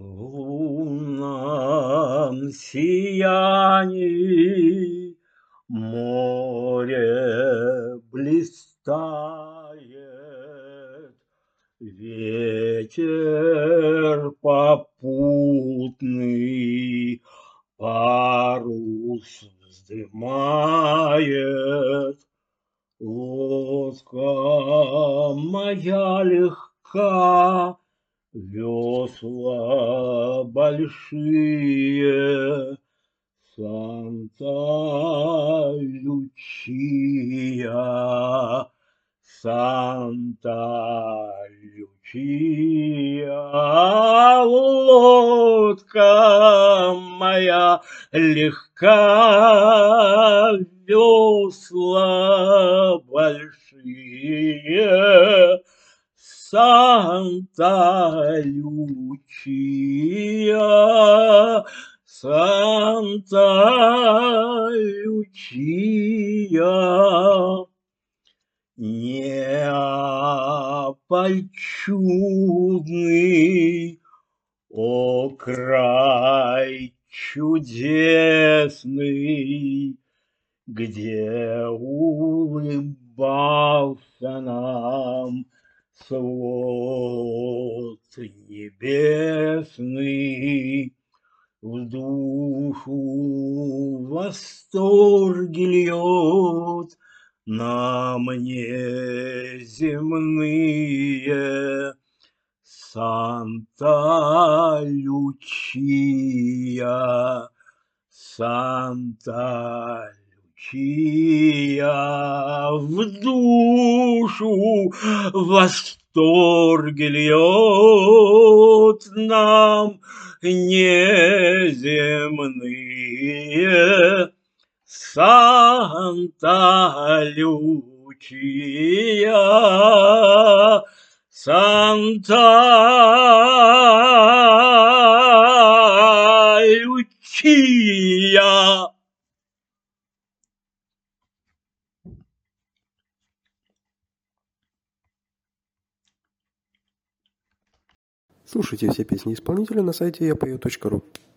В лунном сиянии море блистает, ветер попутный парус вздымает. Лодка моя легка, весла большие, Санта-Лючия, Санта-Лючия. Лодка моя легка, весла большие, Санта-Лючия, Санта-Лючия. Неаполь чудный, о край чудесный, где улыбался нам свод небесный, в душу восторги льет нам неземные. Санта-Лючия, Санта-Лючия, в душу восторги льет нам неземные. Санта-Лючия, Санта-Лючия. Слушайте все песни исполнителя на сайте yapою.ru.